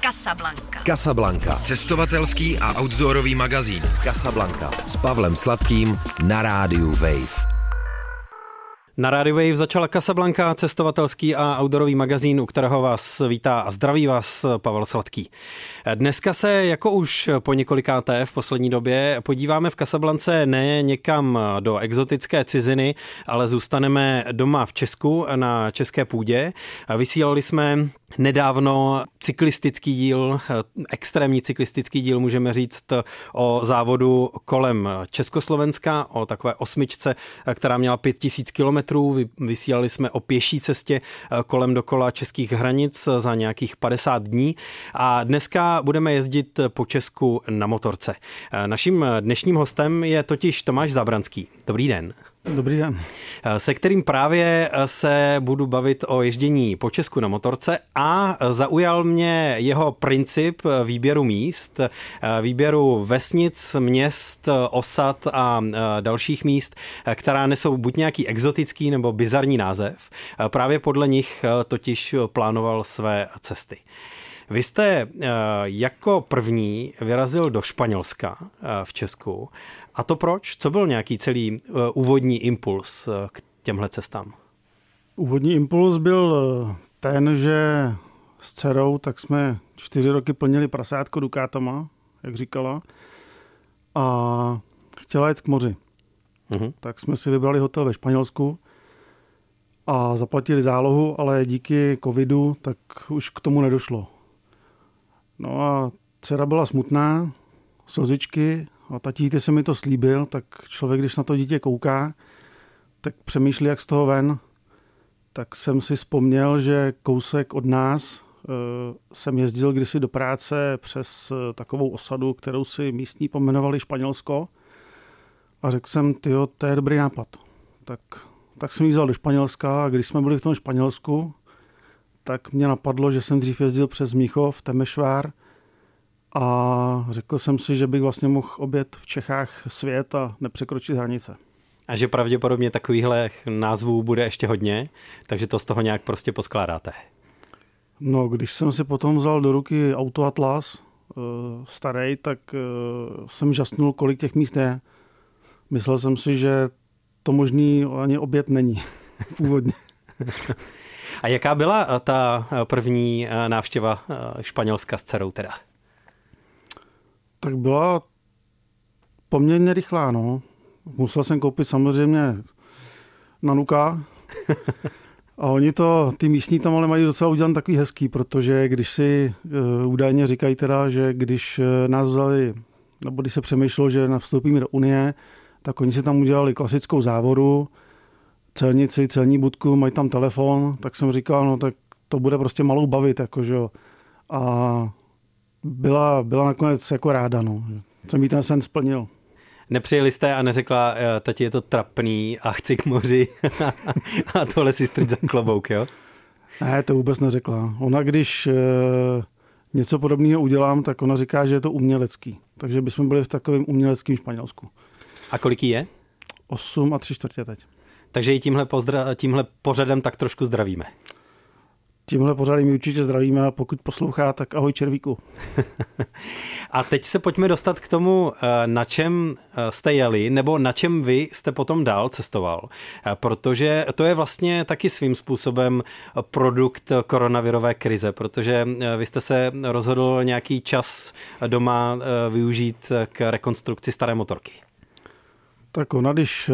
Casablanca. Casablanca. Cestovatelský a outdoorový magazín. Casablanca. S Pavlem Sladkým na rádiu Wave. Na rádiu Wave začala Casablanca, cestovatelský a outdoorový magazín, u kterého vás vítá a zdraví vás Pavel Sladký. Dneska se, jako už po několikáté v poslední době, podíváme v Casablance ne někam do exotické ciziny, ale zůstaneme doma v Česku, na české půdě. Vysílali jsme nedávno cyklistický díl, extrémní cyklistický díl, můžeme říct, o závodu kolem Československa, o takové osmičce, která měla 5000 kilometrů. Vysílali jsme o pěší cestě kolem dokola českých hranic za nějakých 50 dní a dneska budeme jezdit po Česku na motorce. Naším dnešním hostem je totiž Tomáš Zábranský. Dobrý den. Dobrý den. Se kterým právě se budu bavit o ježdění po Česku na motorce a zaujal mě jeho princip výběru míst, výběru vesnic, měst, osad a dalších míst, která nesou buď nějaký exotický nebo bizarní název. Právě podle nich totiž plánoval své cesty. Vy jste jako první vyrazil do Španělska v Česku. A to proč? Co byl nějaký celý úvodní impuls k těmhle cestám? Úvodní impuls byl ten, že s dcerou tak jsme 4 roky plnili prasátko Dukátama, jak říkala, a chtěla jet k moři. Tak jsme si vybrali hotel ve Španělsku a zaplatili zálohu, ale díky covidu tak už k tomu nedošlo. No a dcera byla smutná, slzičky, a tatí, se mi to slíbil, tak člověk, když na to dítě kouká, tak přemýšlí, jak z toho ven. Tak jsem si vzpomněl, že kousek od nás jsem jezdil kdysi do práce přes takovou osadu, kterou si místní pomenovali Španělsko. A řekl jsem, tyjo, to je dobrý nápad. Tak jsem jí vzal do Španělska a když jsme byli v tom Španělsku, tak mě napadlo, že jsem dřív jezdil přes Mnichov, Temešvár, a řekl jsem si, že bych vlastně mohl objet v Čechách svět a nepřekročit hranice. A že pravděpodobně takovýchhle názvů bude ještě hodně, takže to z toho nějak prostě poskládáte. No, když jsem si potom vzal do ruky Autoatlas starý, tak jsem žasnul, kolik těch míst je. Myslel jsem si, že to možný ani objet není původně. A jaká byla ta první návštěva Španělska s dcerou teda? Tak byla poměrně rychlá, no. Musel jsem koupit samozřejmě nanuka. A oni ty místní tam ale mají docela udělat takový hezký, protože když si údajně říkají teda, že když nás vzali, nebo když se přemýšlelo, že vstoupíme do Unie, tak oni si tam udělali klasickou závodu, celnici, celní budku, mají tam telefon, tak jsem říkal, no tak to bude prostě malou bavit, jakože jo. A byla nakonec jako ráda, no. Jsem jí ten sen splnil. Nepřijeli jste a neřekla, tati, je to trapný a chci k moři a tohle si strč za klobouk, jo? Ne, to vůbec neřekla. Ona, když něco podobného udělám, tak ona říká, že je to umělecký. Takže bychom byli v takovém uměleckém Španělsku. A kolik jí je? 8 3/4 teď. Takže ji tímhle pořadem tak trošku zdravíme. Tímhle pořadem určitě zdravíme a pokud poslouchá, tak ahoj červíku. A teď se pojďme dostat k tomu, na čem jste jeli, nebo na čem vy jste potom dál cestoval. Protože to je vlastně taky svým způsobem produkt koronavirové krize, protože vy jste se rozhodl nějaký čas doma využít k rekonstrukci staré motorky. Tak ona, když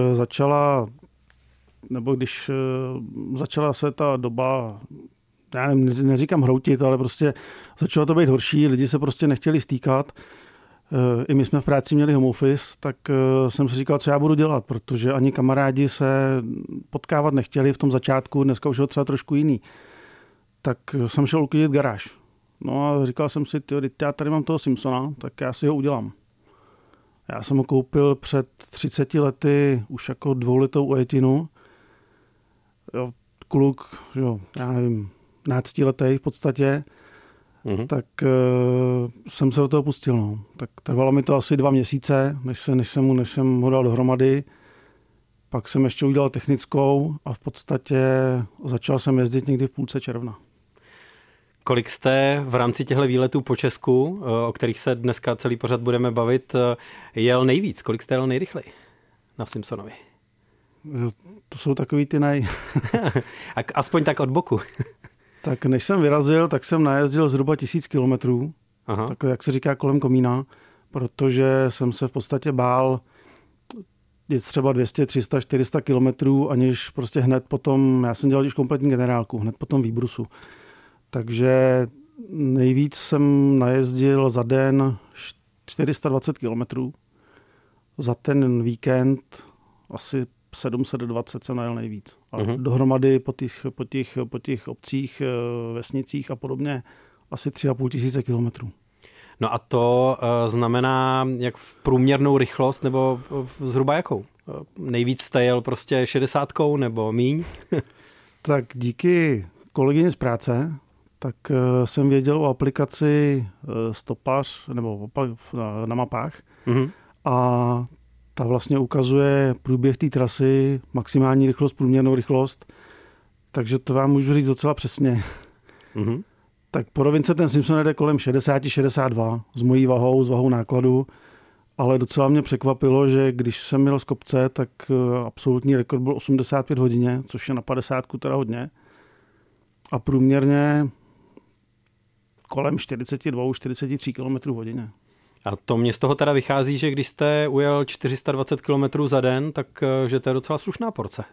začala se ta doba, já neříkám hroutit, ale prostě začalo to být horší, lidi se prostě nechtěli stýkat. I my jsme v práci měli home office, tak jsem si říkal, co já budu dělat, protože ani kamarádi se potkávat nechtěli v tom začátku, dneska už je třeba trošku jiný. Tak jsem šel uklidit garáž. No a říkal jsem si, já tady mám toho Simpsona, tak já si ho udělám. Já jsem ho koupil před 30 lety už jako 2litou ojetinu. Jo, kluk, jo, já nevím, 15letý v podstatě, tak jsem se do toho pustil. No. Tak trvalo mi to asi 2 měsíce, než jsem ho dal dohromady. Pak jsem ještě udělal technickou a v podstatě začal jsem jezdit někdy v půlce června. Kolik jste v rámci těchto výletů po Česku, o kterých se dneska celý pořad budeme bavit, jel nejvíc? Kolik jste jel nejrychleji na Simpsonovi? To jsou takový ty Aspoň tak od boku. Tak než jsem vyrazil, tak jsem najezdil zhruba 1000 kilometrů, takhle jak se říká kolem komína, protože jsem se v podstatě bál jít třeba 200, 300, 400 kilometrů, aniž prostě hned potom, já jsem dělal už kompletní generálku, hned potom výbrusu. Takže nejvíc jsem najezdil za den 420 kilometrů. Za ten víkend asi 720 jsem najel nejvíc. A dohromady po těch obcích, vesnicích a podobně asi 3500 kilometrů. No a to znamená jak v průměrnou rychlost nebo zhruba jakou? Nejvíc jste jel prostě 60 nebo míň? Tak díky kolegyni z práce, tak jsem věděl o aplikaci Stopař nebo na mapách a ta vlastně ukazuje průběh té trasy, maximální rychlost, průměrnou rychlost, takže to vám můžu říct docela přesně. Tak po rovince ten Simpson jede kolem 60-62 s mojí váhou, s váhou nákladu, ale docela mě překvapilo, že když jsem měl z kopce, tak absolutní rekord byl 85 hodině, což je na 50 teda hodně. A průměrně kolem 42-43 km hodině. A to mě z toho teda vychází, že když jste ujel 420 km za den, tak že to je docela slušná porce.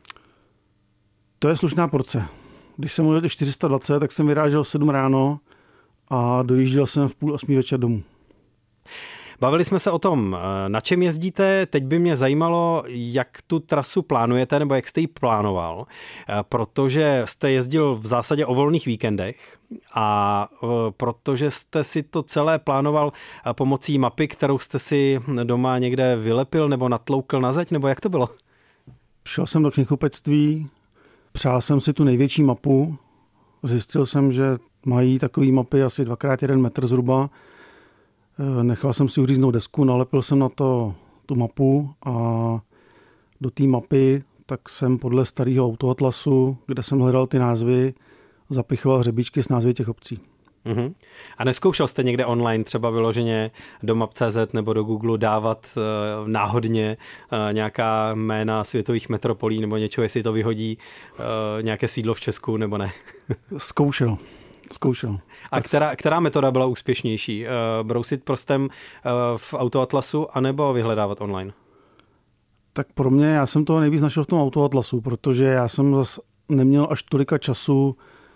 To je slušná porce. Když jsem ujel 420, tak jsem vyrážel v 7 ráno a dojížděl jsem v 7:30 večer domů. Bavili jsme se o tom, na čem jezdíte. Teď by mě zajímalo, jak tu trasu plánujete, nebo jak jste ji plánoval, protože jste jezdil v zásadě o volných víkendech a protože jste si to celé plánoval pomocí mapy, kterou jste si doma někde vylepil nebo natloukl na zeď, nebo jak to bylo? Šel jsem do knihkupectví, přál jsem si tu největší mapu, zjistil jsem, že mají takové mapy asi 2x1 metr zhruba. Nechal jsem si uříznout desku, nalepil jsem na to tu mapu a do té mapy tak jsem podle starého autoatlasu, kde jsem hledal ty názvy, zapichoval hřebíčky s názvy těch obcí. A neskoušel jste někde online třeba vyloženě do Map.cz nebo do Google dávat náhodně nějaká jména světových metropolí nebo něčeho, jestli to vyhodí nějaké sídlo v Česku nebo ne? Zkoušel. A která metoda byla úspěšnější? Brousit prstem v autoatlasu anebo vyhledávat online? Tak pro mě, já jsem toho nejvíc našel v tom autoatlasu, protože já jsem zase neměl až tolika času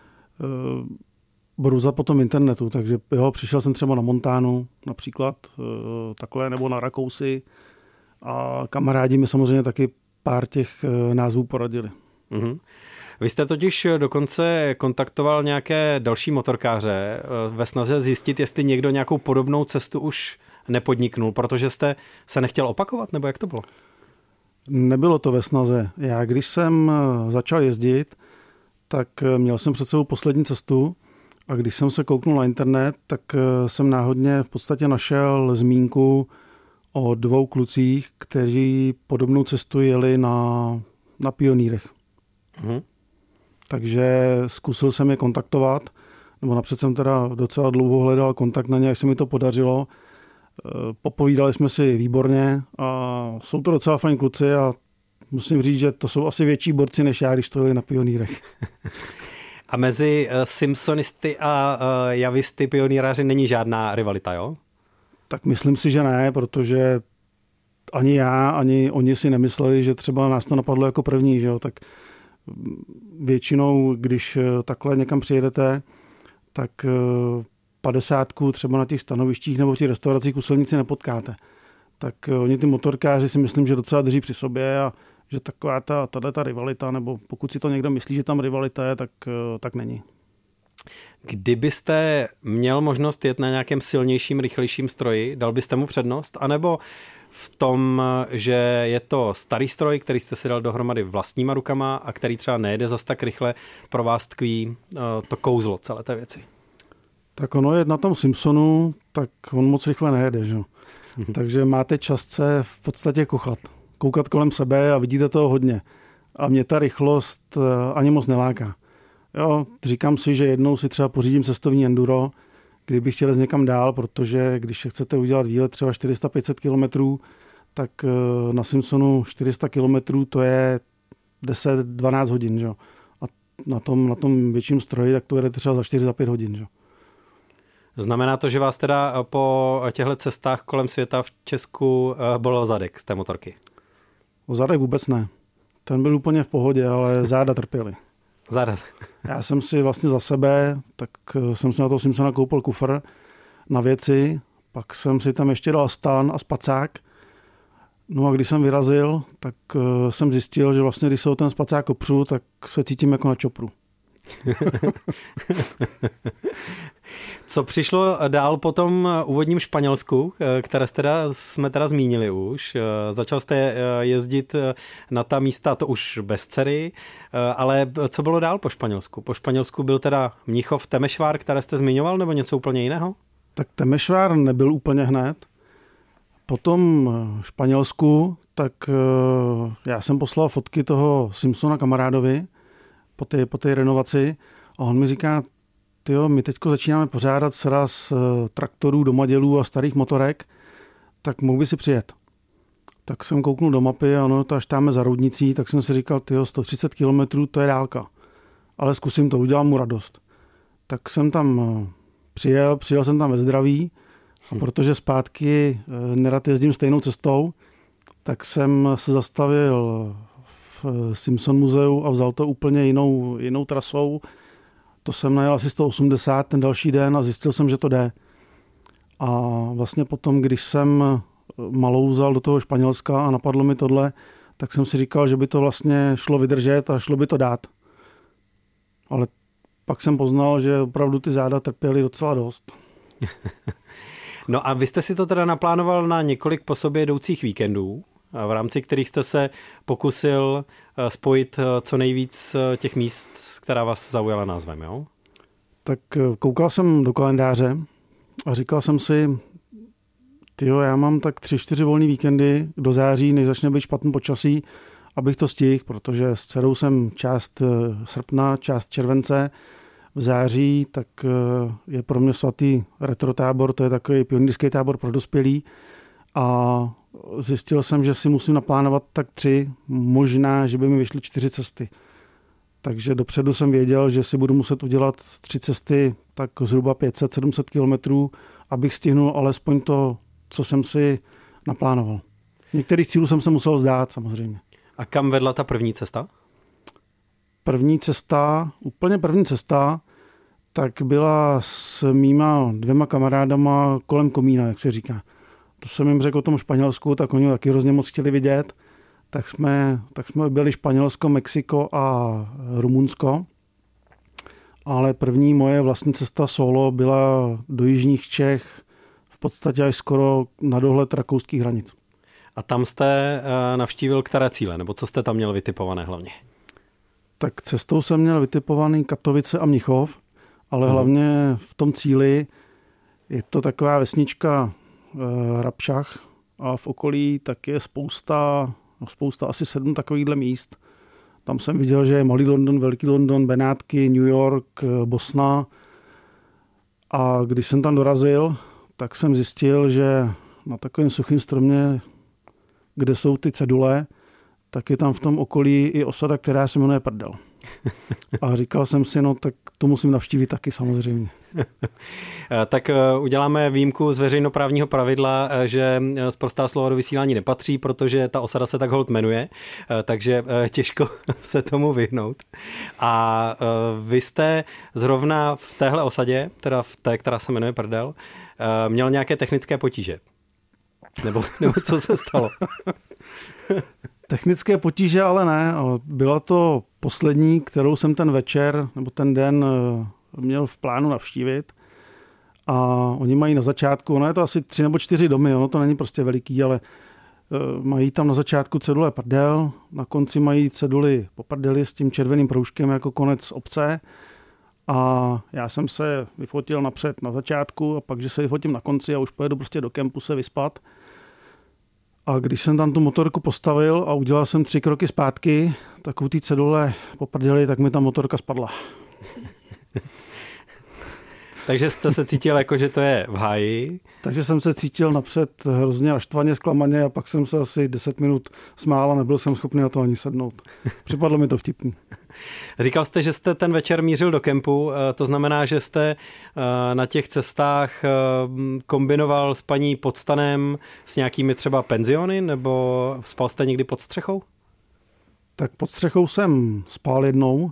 brouzat po tom internetu, takže přišel jsem třeba na Montánu například, takhle, nebo na Rakousy a kamarádi mi samozřejmě taky pár těch názvů poradili. Vy jste totiž dokonce kontaktoval nějaké další motorkáře ve snaze zjistit, jestli někdo nějakou podobnou cestu už nepodniknul, protože jste se nechtěl opakovat, nebo jak to bylo? Nebylo to ve snaze. Já když jsem začal jezdit, tak měl jsem před sebou poslední cestu a když jsem se kouknul na internet, tak jsem náhodně v podstatě našel zmínku o 2 klucích, kteří podobnou cestu jeli na Pionýrech. Takže zkusil jsem je kontaktovat, nebo napřed jsem teda docela dlouho hledal kontakt na ně, jak se mi to podařilo. Popovídali jsme si výborně a jsou to docela fajn kluci a musím říct, že to jsou asi větší borci než já, když to jeli na Pionýrech. A mezi Simpsonisty a javisty pionýraři není žádná rivalita, jo? Tak myslím si, že ne, protože ani já, ani oni si nemysleli, že třeba nás to napadlo jako první, že jo? Tak většinou, když takhle někam přijedete, tak 50 třeba na těch stanovištích nebo v těch restauracích u silnici nepotkáte. Tak oni ty motorkáři si myslím, že docela drží při sobě a že taková ta rivalita, nebo pokud si to někdo myslí, že tam rivalita je, tak není. Kdybyste měl možnost jet na nějakém silnějším, rychlejším stroji, dal byste mu přednost? A nebo v tom, že je to starý stroj, který jste si dal dohromady vlastníma rukama a který třeba nejede zas tak rychle, pro vás tkví to kouzlo celé té věci? Tak ono je na tom Simpsonu, tak on moc rychle nejede, že? Takže máte čas se v podstatě koukat kolem sebe a vidíte toho hodně. A mě ta rychlost ani moc neláká. Jo, říkám si, že jednou si třeba pořídím cestovní enduro, kdybych chtěl jít někam dál, protože když chcete udělat výlet třeba 400-500 kilometrů, tak na Simpsonu 400 kilometrů to je 10-12 hodin. Že? A na tom větším stroji tak to jede třeba za 4-5 hodin. Že? Znamená to, že vás teda po těchto cestách kolem světa v Česku bolel zadek z té motorky? O zadek vůbec ne. Ten byl úplně v pohodě, ale záda trpěly. Záda. Já jsem si vlastně za sebe, tak jsem si na toho Simpsona koupil kufr na věci, pak jsem si tam ještě dal stan a spacák. No a když jsem vyrazil, tak jsem zjistil, že vlastně, když se o ten spacák opřu, tak se cítím jako na čopru. Co přišlo dál po tom úvodním Španělsku, které jsme teda zmínili už? Začal jste jezdit na ta místa, to už bez dcery, ale co bylo dál po Španělsku? Po Španělsku byl teda Mnichov, Temešvár, které jste zmiňoval, nebo něco úplně jiného? Tak Temešvár nebyl úplně hned. Po tom Španělsku, tak já jsem poslal fotky toho Simpsona kamarádovi po té renovaci a on mi říká, tyjo, my teďko začínáme pořádat sraz traktorů, domadělů a starých motorek, tak mohl by si přijet. Tak jsem kouknul do mapy a ono to až táme za Roudnicí, tak jsem si říkal, tyjo, 130 kilometrů, to je dálka. Ale zkusím to, udělám mu radost. Tak jsem tam přijel jsem tam ve zdraví, a protože zpátky nerad jezdím stejnou cestou, tak jsem se zastavil v Simpson muzeu a vzal to úplně jinou trasou. To jsem najel asi 180 ten další den a zjistil jsem, že to jde. A vlastně potom, když jsem malouzal do toho Španělska a napadlo mi tohle, tak jsem si říkal, že by to vlastně šlo vydržet a šlo by to dát. Ale pak jsem poznal, že opravdu ty záda trpěly docela dost. No a vy jste si to teda naplánoval na několik po sobě jdoucích víkendů, v rámci kterých jste se pokusil spojit co nejvíc těch míst, která vás zaujala názvem, jo? Tak koukal jsem do kalendáře a říkal jsem si, tyjo, já mám tak 3-4 volný víkendy do září, než začne být špatný počasí, abych to stihl, protože s dcerou jsem část srpna, část července. V září tak je pro mě svatý retrotábor, to je takový pionýrský tábor pro dospělí a zjistil jsem, že si musím naplánovat tak 3, možná, že by mi vyšly 4 cesty. Takže dopředu jsem věděl, že si budu muset udělat 3 cesty, tak zhruba 500-700 kilometrů, abych stihnul alespoň to, co jsem si naplánoval. Některých cílů jsem se musel vzdát samozřejmě. A kam vedla ta první cesta? Úplně první cesta, tak byla s mýma 2 kamarádama kolem komína, jak se říká. To jsem jim řekl o tom Španělsku, tak oni taky hrozně moc chtěli vidět. Tak jsme byli Španělsko, Mexiko a Rumunsko. Ale první moje vlastní cesta solo byla do jižních Čech, v podstatě až skoro na dohled rakouských hranic. A tam jste navštívil které cíle, nebo co jste tam měl vytipované hlavně? Tak cestou jsem měl vytipovaný Katovice a Mnichov, ale hlavně v tom cíli je to taková vesnička Rabšach a v okolí tak je spousta, asi 7 takovýchhle míst. Tam jsem viděl, že je Malý London, Velký London, Benátky, New York, Bosna. A když jsem tam dorazil, tak jsem zjistil, že na takovém suchém stromě, kde jsou ty cedule, tak je tam v tom okolí i osada, která se jmenuje Prdel. A říkal jsem si, no tak to musím navštívit taky samozřejmě. Tak uděláme výjimku z veřejnoprávního pravidla, že sprostá slova do vysílání nepatří, protože ta osada se tak holt jmenuje, takže těžko se tomu vyhnout. A vy jste zrovna v téhle osadě, teda v té, která se jmenuje Prdel, měl nějaké technické potíže? Nebo co se stalo? Technické potíže ale ne, ale byla to poslední, kterou jsem ten večer nebo ten den měl v plánu navštívit. A oni mají na začátku, ono je to asi 3 nebo 4 domy, ono to není prostě veliký, ale mají tam na začátku cedule Prdel, na konci mají ceduly po Prdeli s tím červeným proužkem jako konec obce. A já jsem se vyfotil napřed na začátku a pak, že se vyfotím na konci a už pojedu prostě do kempu se vyspat. A když jsem tam tu motorku postavil a udělal jsem 3 kroky zpátky, tak u té cedule po Prdeli, tak mi ta motorka spadla. Takže jste se cítil jako, že to je v háji? Takže jsem se cítil napřed hrozně naštvaně, zklamaně a pak jsem se asi 10 minut smál a nebyl jsem schopný na to ani sednout. Připadlo mi to vtipný. Říkal jste, že jste ten večer mířil do kempu, to znamená, že jste na těch cestách kombinoval s paní pod stanem s nějakými třeba penziony, nebo spal jste někdy pod střechou? Tak pod střechou jsem spal jednou.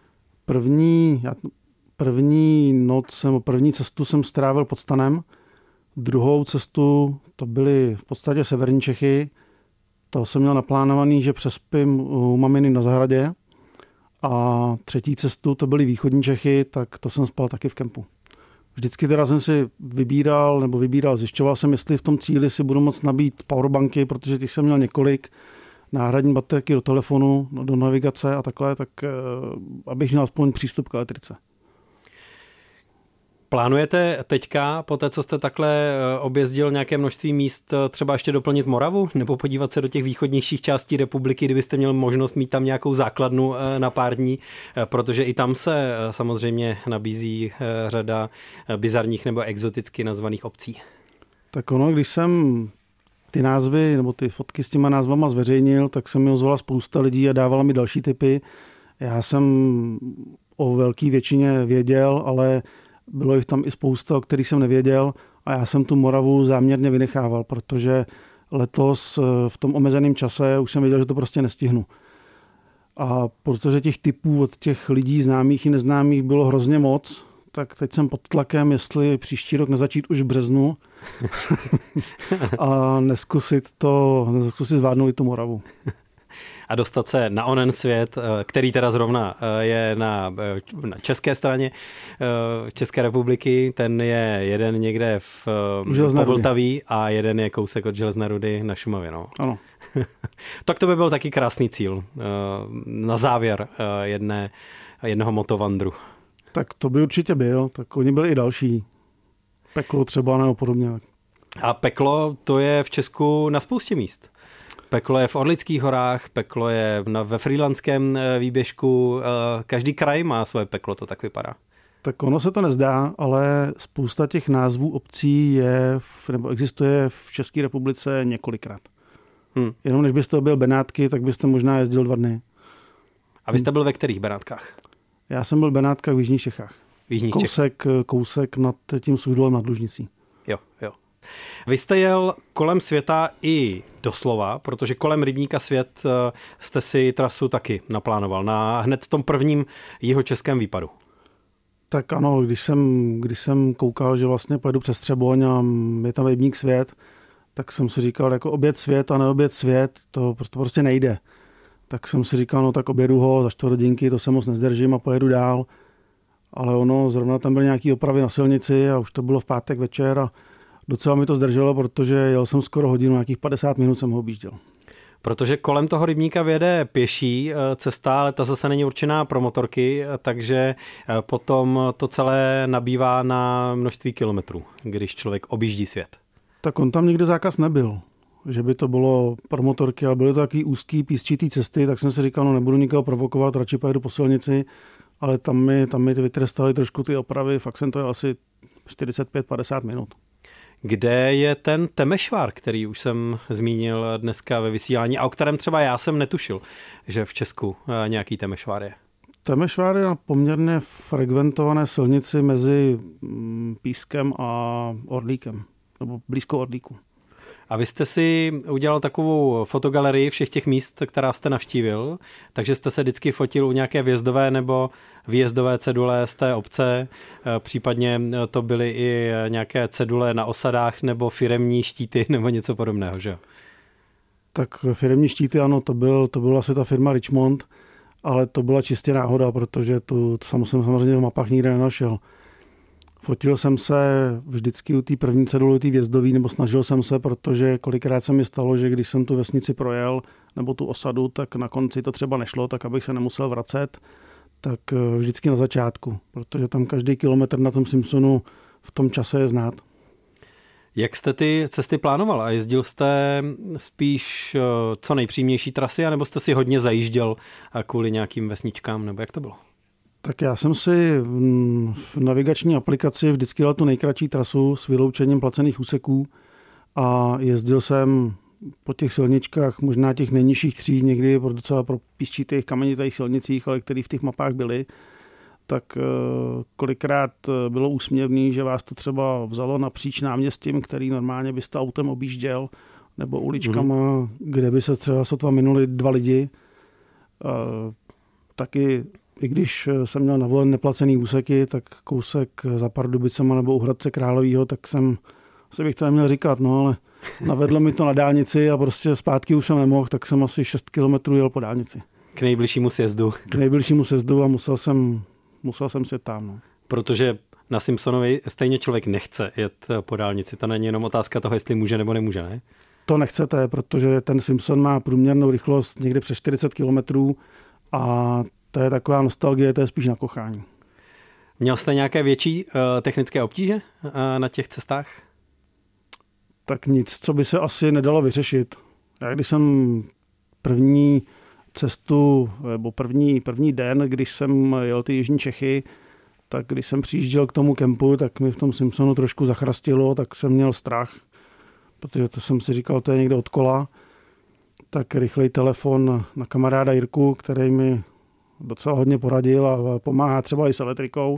První cestu jsem strávil pod stanem, druhou cestu, to byly v podstatě severní Čechy, to jsem měl naplánovaný, že přespím u maminy na zahradě, a třetí cestu, to byly východní Čechy, tak to jsem spal taky v kempu. Vždycky teda jsem si zjišťoval jsem, jestli v tom cíli si budu moct nabít powerbanky, protože těch jsem měl několik, náhradní baterky do telefonu, do navigace a takhle, tak abych měl aspoň přístup k elektrice. Plánujete teďka, po té, co jste takhle objezdil nějaké množství míst, třeba ještě doplnit Moravu nebo podívat se do těch východnějších částí republiky, kdybyste měl možnost mít tam nějakou základnu na pár dní, protože i tam se samozřejmě nabízí řada bizarních nebo exoticky nazvaných obcí. Tak ono, když jsem ty názvy nebo ty fotky s těma názvama zveřejnil, tak se mi ozvala spousta lidí a dávala mi další tipy. Já jsem o velké většině věděl, ale bylo jich tam i spousta, o kterých jsem nevěděl, a já jsem tu Moravu záměrně vynechával, protože letos v tom omezeném čase už jsem věděl, že to prostě nestihnu. A protože těch tipů od těch lidí známých i neznámých bylo hrozně moc, tak teď jsem pod tlakem, jestli příští rok nezačít už v březnu a neskusit zvládnout i tu Moravu. A dostat se na onen svět, který teda zrovna je na české straně České republiky. Ten je jeden někde v Vltaví a jeden je kousek od Železné Rudy na Šumavě. No. Ano. Tak to by byl taky krásný cíl na závěr jednoho motovandru. Tak to by určitě byl. Tak oni byli i další. Peklo třeba nebo podobně. A Peklo, to je v Česku na spoustě míst. Peklo je v Orlických horách, Peklo je ve Frýlandském výběžku, každý kraj má svoje peklo, to tak vypadá. Tak ono se to nezdá, ale spousta těch názvů obcí existuje v České republice několikrát. Jenom než byste byl Benátky, tak byste možná jezdil 2 dny. A vy jste byl ve kterých Benátkách? Já jsem byl v Benátkách v Jižních Čechách. Kousek nad tím Suchdolem nad Lužnicí. Jo. Vy jste jel kolem světa i doslova, protože kolem Rybníka svět jste si trasu taky naplánoval na hned tom prvním jihočeském výpadu. Tak ano, když jsem koukal, že vlastně pojedu přes Třeboň a je tam Rybník svět, tak jsem si říkal, jako obět svět a neobět svět, to prostě nejde. Tak jsem si říkal, no tak objedu ho za 4 hodinky, to se moc nezdržím a pojedu dál. Ale zrovna tam byly nějaké opravy na silnici a už to bylo v pátek večer a docela mi to zdrželo, protože jel jsem skoro hodinu, nějakých 50 minut jsem ho objížděl. Protože kolem toho Rybníka vede pěší cesta, ale ta zase není určená pro motorky, takže potom to celé nabývá na množství kilometrů, když člověk objíždí svět. Tak on tam nikde zákaz nebyl, že by to bylo pro motorky, ale byly to takový úzký písčitý cesty, tak jsem si říkal, no nebudu nikoho provokovat, radši pojedu po silnici, ale tam mi vytrestaly trošku ty opravy, fakt jsem to jel asi 45-50 minut. Kde je ten Temešvár, který už jsem zmínil dneska ve vysílání a o kterém třeba já jsem netušil, že v Česku nějaký Temešvár je? Temešvár je na poměrně frekventované silnici mezi Pískem a Orlíkem, nebo blízko Orlíku. A vy jste si udělal takovou fotogalerii všech těch míst, která jste navštívil, takže jste se vždycky fotil u nějaké vjezdové nebo výjezdové cedule z té obce, případně to byly i nějaké cedule na osadách nebo firemní štíty nebo něco podobného, že jo? Tak firemní štíty, ano, to byla asi ta firma Richmond, ale to byla čistě náhoda, protože to jsem samozřejmě v mapách nikde nenašel. Fotil jsem se vždycky u té první ceduly, té vjezdový, nebo snažil jsem se, protože kolikrát se mi stalo, že když jsem tu vesnici projel, nebo tu osadu, tak na konci to třeba nešlo, tak abych se nemusel vracet, tak vždycky na začátku, protože tam každý kilometr na tom Simpsonu v tom čase je znát. Jak jste ty cesty plánoval a jezdil jste spíš co nejpřímější trasy, anebo jste si hodně zajížděl kvůli nějakým vesničkám, nebo jak to bylo? Tak já jsem si v navigační aplikaci vždycky dal tu nejkratší trasu s vyloučením placených úseků a jezdil jsem po těch silničkách, možná těch nejnižších tříd, někdy docela pro písčitých kamenitých silnicích, ale které v těch mapách byly, tak kolikrát bylo úsměvný, že vás to třeba vzalo napříč náměstím, který normálně byste autem objížděl, nebo uličkama, kde by se třeba sotva minuli 2 lidi. Taky, i když jsem měl navolen neplacený úseky, tak kousek za Pardubicema nebo u Hradce Královýho, tak jsem si bych to neměl říkat, no ale navedlo mi to na dálnici a prostě zpátky už jsem nemohl, tak jsem asi 6 kilometrů jel po dálnici. K nejbližšímu sjezdu. K nejbližšímu sjezdu a musel jsem si tam. No. Protože na Simpsonovi stejně člověk nechce jet po dálnici. To není jenom otázka toho, jestli může nebo nemůže, ne? To nechcete, protože ten Simpson má průměrnou rychlost někde přes 40 kilometrů a to je taková nostalgie, to je spíš na kochání. Měl jste nějaké větší technické obtíže na těch cestách? Tak nic, co by se asi nedalo vyřešit. Já když jsem první cestu, nebo první den, když jsem jel ty jižní Čechy, tak když jsem přijížděl k tomu kempu, tak mi v tom Simpsonu trošku zachrastilo, tak jsem měl strach, protože to jsem si říkal, to je někde od kola. Tak rychlej telefon na kamaráda Jirku, který mi docela hodně poradil a pomáhá třeba i s elektrikou.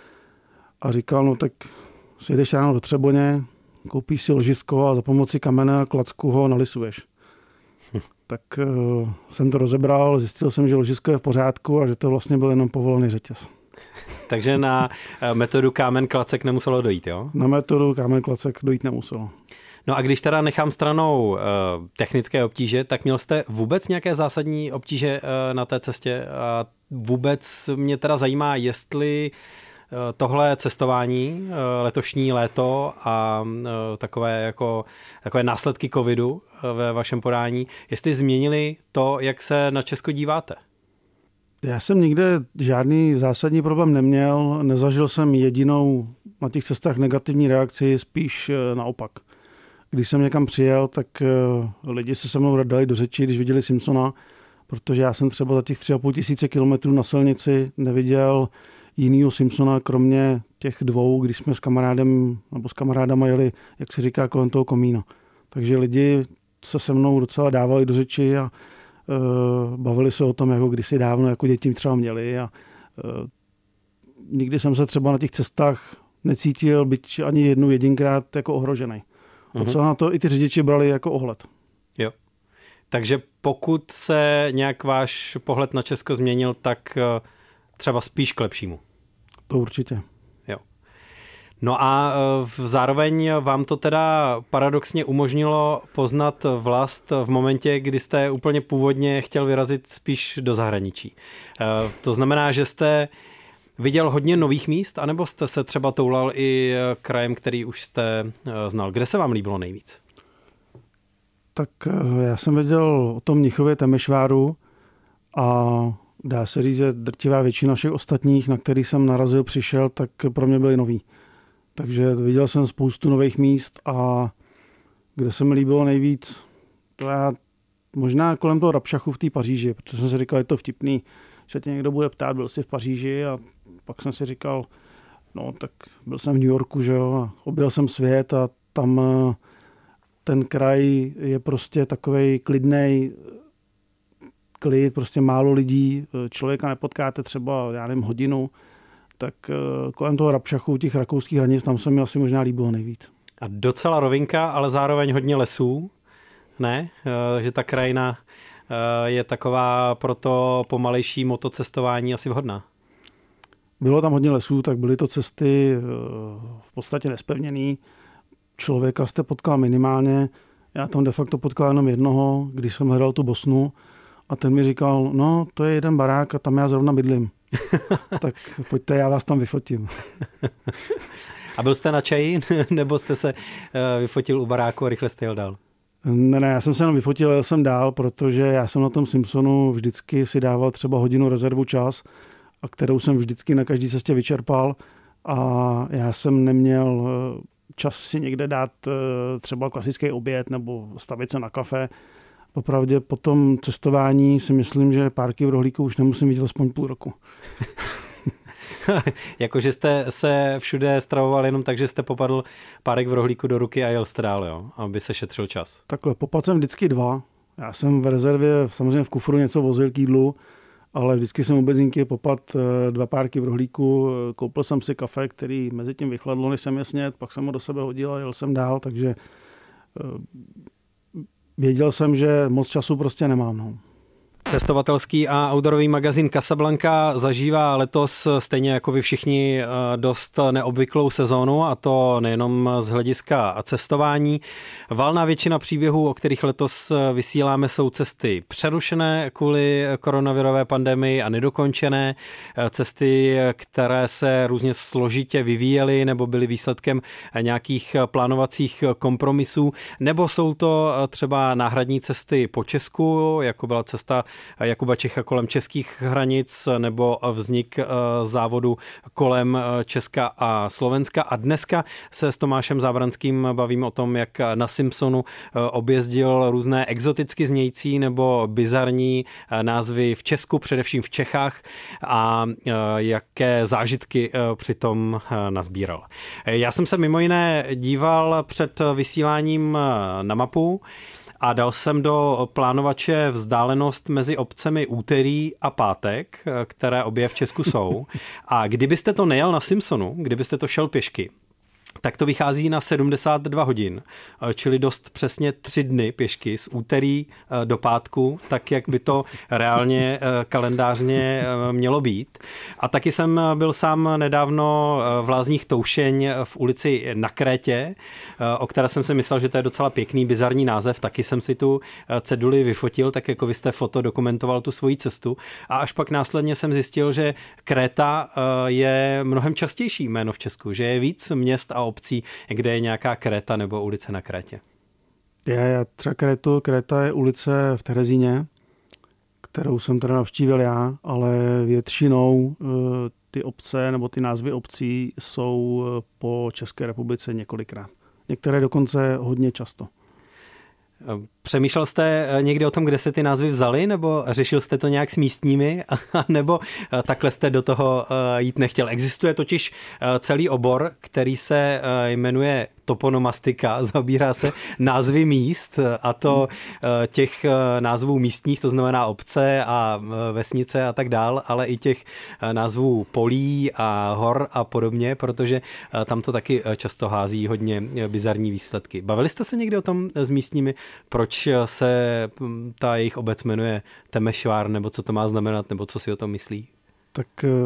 A říkal, no tak si jdeš ráno do Třeboně, koupíš si ložisko a za pomoci kamene a klacku ho nalisuješ. Tak jsem to rozebral, zjistil jsem, že ložisko je v pořádku a že to vlastně byl jenom povolený řetěz. Takže na metodu kámen klacek nemuselo dojít, jo? Na metodu kámen klacek dojít nemuselo. No a když teda nechám stranou technické obtíže, tak měl jste vůbec nějaké zásadní obtíže na té cestě? A vůbec mě teda zajímá, jestli tohle cestování, letošní léto a takové následky covidu ve vašem podání, jestli změnili to, jak se na Česko díváte? Já jsem nikde žádný zásadní problém neměl, nezažil jsem jedinou na těch cestách negativní reakci, spíš naopak. Když jsem někam přijel, tak lidi se mnou dali do řeči, když viděli Simpsona, protože já jsem třeba za těch 3,5 tisíce kilometrů na silnici neviděl jinýho Simpsona, kromě těch 2, když jsme s kamarádem nebo s kamarádama jeli, jak se říká, kolem toho komína. Takže lidi se mnou docela dávali do řeči a bavili se o tom, jako kdysi dávno jako děti třeba měli a nikdy jsem se třeba na těch cestách necítil, byť ani jedinkrát jako ohrožený. Docela na to i ty řidiči brali jako ohled. Jo. Takže pokud se nějak váš pohled na Česko změnil, tak třeba spíš k lepšímu. To určitě. Jo. No a zároveň vám to teda paradoxně umožnilo poznat vlast v momentě, kdy jste úplně původně chtěl vyrazit spíš do zahraničí. To znamená, že jste viděl hodně nových míst, anebo jste se třeba toulal i krajem, který už jste znal? Kde se vám líbilo nejvíc? Tak já jsem věděl o tom Mnichově Temešváru a dá se říct, že drtivá většina všech ostatních, na kterých jsem narazil, přišel, tak pro mě byly nový. Takže viděl jsem spoustu nových míst a kde se mi líbilo nejvíc, to já možná kolem toho Rabšachu v té Paříži, protože jsem si říkal, je to vtipný, že tě někdo bude ptát, byl jsi v Paříži a pak jsem si říkal, no tak byl jsem v New Yorku, že jo, a objel jsem svět a tam ten kraj je prostě takovej klidnej klid, prostě málo lidí, člověka nepotkáte třeba, já nevím, hodinu, tak kolem toho Rabšachu, těch rakouských hranic, tam se mi asi možná líbilo nejvíc. A docela rovinka, ale zároveň hodně lesů, ne? Že ta krajina je taková pro to pomalejší motocestování asi vhodná. Bylo tam hodně lesů, tak byly to cesty v podstatě nespevněný. Člověka jste potkal minimálně. Já tam de facto potkal jenom jednoho, když jsem hledal tu Bosnu a ten mi říkal, no to je jeden barák a tam já zrovna bydlím. Tak pojďte, já vás tam vyfotím. A byl jste na čaji, nebo jste se vyfotil u baráku a rychle jste jel dál? Ne, já jsem se jenom vyfotil, jel jsem dál, protože já jsem na tom Simpsonu vždycky si dával třeba hodinu rezervu čas, a kterou jsem vždycky na každé cestě vyčerpal a já jsem neměl čas si někde dát třeba klasický oběd nebo stavit se na kafe. Popravdě po tom cestování si myslím, že párky v rohlíku už nemusím vidět aspoň půl roku. Jakože jste se všude stravoval jenom tak, že jste popadl párek v rohlíku do ruky a jel jste dál, jo? Aby se šetřil čas. Takhle, popadl jsem vždycky 2. Já jsem v rezervě samozřejmě v kufru něco vozil k jídlu, ale vždycky jsem u benzinky popadl 2 párky v rohlíku, koupil jsem si kafe, který mezi tím vychladlo, než jsem je snědl, pak jsem ho do sebe hodil a jel jsem dál, takže věděl jsem, že moc času prostě nemám. No. Cestovatelský a outdoorový magazín Casablanca zažívá letos stejně jako vy všichni dost neobvyklou sezónu, a to nejenom z hlediska cestování. Valná většina příběhů, o kterých letos vysíláme, jsou cesty přerušené kvůli koronavirové pandemii a nedokončené, cesty, které se různě složitě vyvíjely nebo byly výsledkem nějakých plánovacích kompromisů, nebo jsou to třeba náhradní cesty po Česku, jako byla cesta Jakuba Čecha kolem českých hranic nebo vznik závodu kolem Česka a Slovenska. A dneska se s Tomášem Zábranským bavím o tom, jak na Simpsonu objezdil různé exoticky znějící nebo bizarní názvy v Česku, především v Čechách, a jaké zážitky přitom nazbíral. Já jsem se mimo jiné díval před vysíláním na mapu a dal jsem do plánovače vzdálenost mezi obcemi Úterý a Pátek, které obě v Česku jsou. A kdybyste to nejel na Simpsonu, kdybyste to šel pěšky, tak to vychází na 72 hodin, čili dost přesně 3 dny pěšky z úterý do pátku, tak jak by to reálně kalendářně mělo být. A taky jsem byl sám nedávno v Lázních Toušeň v ulici Na Krétě, o které jsem si myslel, že to je docela pěkný, bizarní název. Taky jsem si tu ceduli vyfotil, tak jako vy jste dokumentoval tu svoji cestu. A až pak následně jsem zjistil, že Kréta je mnohem častější jméno v Česku, že je víc měst a obcí, kde je nějaká Kréta nebo ulice Na Krétě. Já třeba Kréta je ulice v Terezíně, kterou jsem teda navštívil já, ale většinou ty obce nebo ty názvy obcí jsou po České republice několikrát. Některé dokonce hodně často. Přemýšlel jste někdy o tom, kde se ty názvy vzaly, nebo řešil jste to nějak s místními, nebo takhle jste do toho jít nechtěl? Existuje totiž celý obor, který se jmenuje toponomastika, zabírá se názvy míst, a to těch názvů místních, to znamená obce a vesnice a tak dál, ale i těch názvů polí a hor a podobně, protože tam to taky často hází hodně bizarní výsledky. Bavili jste se někdy o tom s místními, proč se ta jejich obec jmenuje Temešvár, nebo co to má znamenat, nebo co si o tom myslí? Tak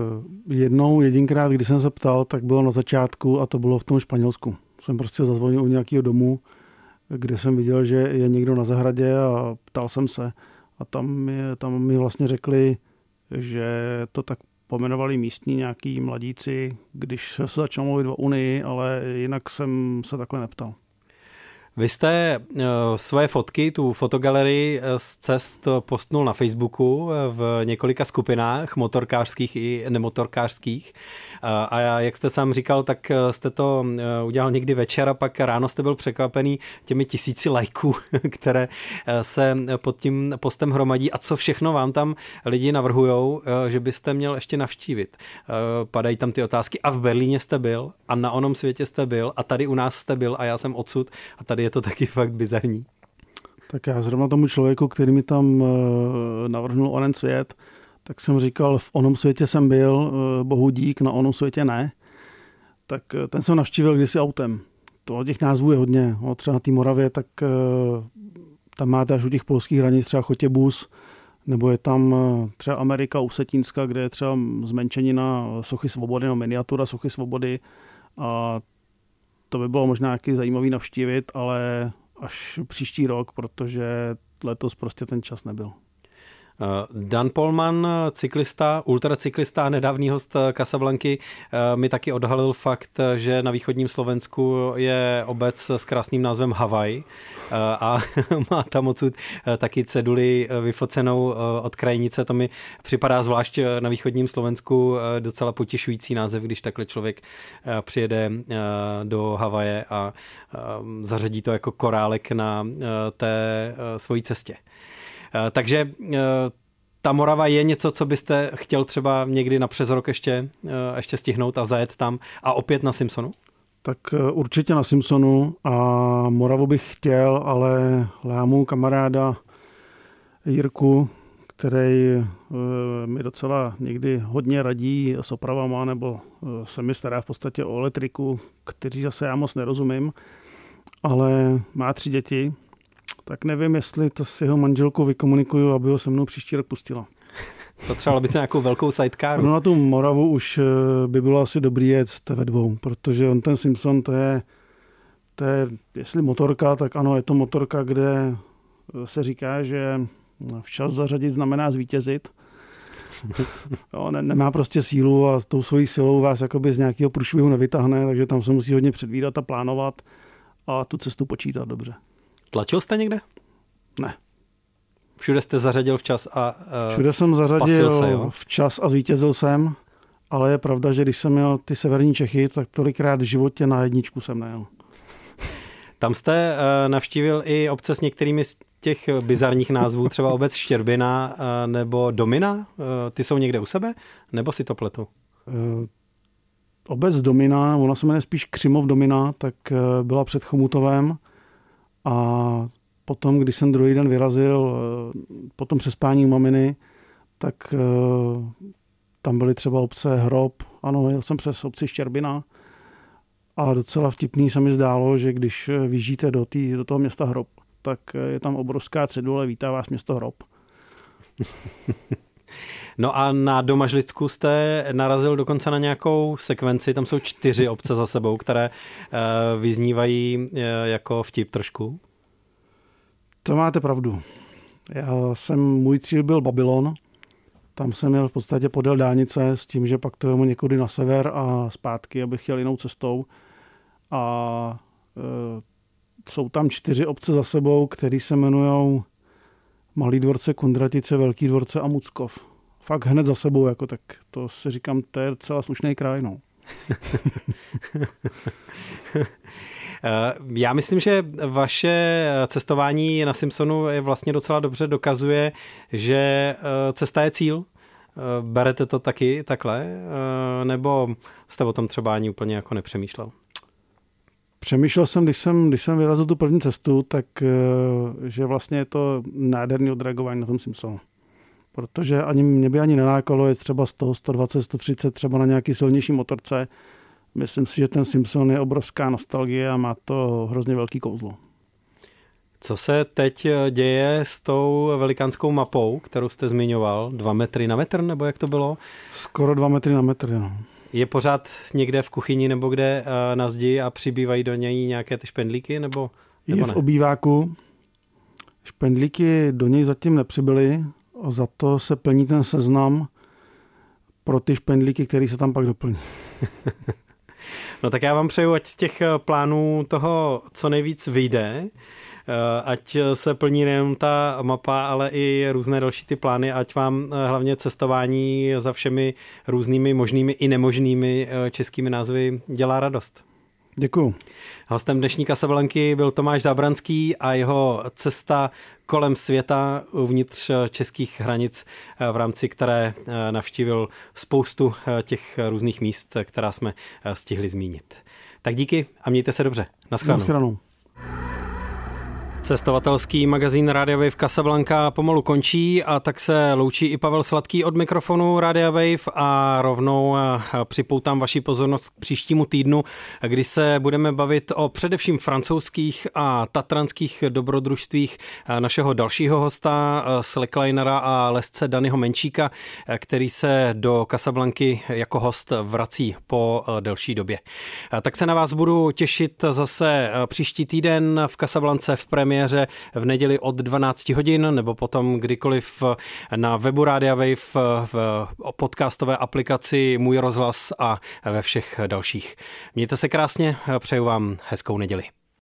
jedinkrát, když jsem se ptal, tak bylo na začátku, a to bylo v tom Španělsku. Jsem prostě zazvonil u nějakého domu, kde jsem viděl, že je někdo na zahradě, a ptal jsem se. A tam mi vlastně řekli, že to tak pomenovali místní nějaký mladíci, když se začalo mluvit o Unii, ale jinak jsem se takhle neptal. Vy jste svoje fotky, tu fotogalerii z cest postnul na Facebooku v několika skupinách, motorkářských i nemotorkářských. A jak jste sám říkal, tak jste to udělal někdy večer a pak ráno jste byl překvapený těmi 1000 lajků, které se pod tím postem hromadí. A co všechno vám tam lidi navrhujou, že byste měl ještě navštívit. Padají tam ty otázky. A v Berlíně jste byl, a na onom světě jste byl, a tady u nás jste byl, a já jsem odsud, a tady je to taky fakt bizarní. Tak já zrovna tomu člověku, který mi tam navrhnul onen svět, tak jsem říkal, v onom světě jsem byl, bohu dík, na onom světě ne. Tak ten jsem navštívil kdysi autem. To těch názvů je hodně. Třeba na té Moravě, tak tam máte až u těch polských hranic třeba Chotěbus, nebo je tam třeba Amerika u Setínska, kde je třeba zmenšenina Sochy Svobody, no miniatura Sochy Svobody, a to by bylo možná nějaký zajímavý navštívit, ale až příští rok, protože letos prostě ten čas nebyl. Dan Polman, cyklista, ultracyklista a nedávný host Casablanky, mi taky odhalil fakt, že na východním Slovensku je obec s krásným názvem Havaj a má tam odsud taky ceduli vyfocenou od krajnice. To mi připadá zvlášť na východním Slovensku docela potěšující název, když takhle člověk přijede do Havaje a zařadí to jako korálek na té svojí cestě. Takže ta Morava je něco, co byste chtěl třeba někdy na přes rok ještě stihnout a zajet tam a opět na Simpsonu? Tak určitě na Simpsonu a Moravu bych chtěl, ale lámu kamaráda Jirku, který mi docela někdy hodně radí s opravama, nebo se mi stará v podstatě o elektriku, kteří zase já moc nerozumím, ale má 3 děti, tak nevím, jestli to s jeho manželkou vykomunikuju, aby ho se mnou příští rok pustila. Potřeboval by to nějakou velkou sidecaru. No na tu Moravu už by bylo asi dobrý jet ve 2, protože on ten Simpson, to je, jestli motorka, tak ano, je to motorka, kde se říká, že včas zařadit znamená zvítězit. Jo, nemá prostě sílu a tou svojí silou vás jakoby z nějakého průšvihu nevytáhne, takže tam se musí hodně předvídat a plánovat a tu cestu počítat dobře. Tlačil jste někde? Ne. Všude jste zařadil včas a všude jsem zařadil se, včas a zvítězil jsem, ale je pravda, že když jsem měl ty severní Čechy, tak tolikrát v životě na 1 jsem nejel. Tam jste navštívil i obce s některými z těch bizarních názvů, třeba obec Štěrbina nebo Domina. Ty jsou někde u sebe? Nebo si to pletu? Obec Domina, ona se jmenuje spíš Křimov Domina, tak byla před Chomutovem a potom, když jsem druhý den vyrazil, potom přespání u maminy, tak tam byly třeba obce Hrob. Ano, jel jsem přes obci Štěrbina a docela vtipný se mi zdálo, že když vyjíždíte do toho města Hrob, tak je tam obrovská cedule, vítá vás město Hrob. No a na Domažlicku jste narazil dokonce na nějakou sekvenci, tam jsou 4 obce za sebou, které vyznívají jako vtip trošku. To máte pravdu. Můj cíl byl Babylon, tam jsem měl v podstatě podél dálnice s tím, že pak to jemu někudy na sever a zpátky, abych chtěl jinou cestou. A jsou tam 4 obce za sebou, které se jmenují Malý Dvorce, Kundratice, Velký Dvorce a Muckov. Fakt hned za sebou, jako tak to si říkám, to je docela slušný kraj, no. Já myslím, že vaše cestování na Simpsonu je vlastně docela dobře dokazuje, že cesta je cíl. Berete to taky takhle? Nebo jste o tom třeba ani úplně jako nepřemýšlel? Přemýšlel jsem, když jsem vyrazil tu první cestu, tak že vlastně je to nádherný odreagování na tom Simpsonu. Protože mě by ani nelákalo je třeba 100, 120, 130 třeba na nějaký silnější motorce. Myslím si, že ten Simpson je obrovská nostalgie a má to hrozně velký kouzlo. Co se teď děje s tou velikánskou mapou, kterou jste zmiňoval? 2 metry na metr, nebo jak to bylo? Skoro 2 metry na metr, jo. Je pořád někde v kuchyni nebo kde na zdi a přibývají do něj nějaké ty špendlíky? Nebo je v ne? obýváku. Špendlíky do něj zatím nepřibyly, za to se plní ten seznam pro ty špendlíky, který se tam pak doplní. No tak já vám přeju, ať z těch plánů toho co nejvíc vyjde, ať se plní nejen ta mapa, ale i různé další ty plány, ať vám hlavně cestování za všemi různými možnými i nemožnými českými názvy dělá radost. Děkuju. Hostem dnešní Casablanky byl Tomáš Zábranský a jeho cesta kolem světa uvnitř českých hranic, v rámci které navštívil spoustu těch různých míst, která jsme stihli zmínit. Tak díky a mějte se dobře. Naschledanou. Cestovatelský magazín Rádia Wave Casablanca pomalu končí a tak se loučí i Pavel Sladký od mikrofonu Rádia Wave a rovnou připoutám vaši pozornost k příštímu týdnu, kdy se budeme bavit o především francouzských a tatranských dobrodružstvích našeho dalšího hosta, slacklinera a lesce Danyho Menčíka, který se do Casablanky jako host vrací po delší době. Tak se na vás budu těšit zase příští týden v Casablance v premiéře v neděli od 12 hodin nebo potom kdykoliv na webu Rádia Wave, v podcastové aplikaci Můj rozhlas a ve všech dalších. Mějte se krásně, přeju vám hezkou neděli.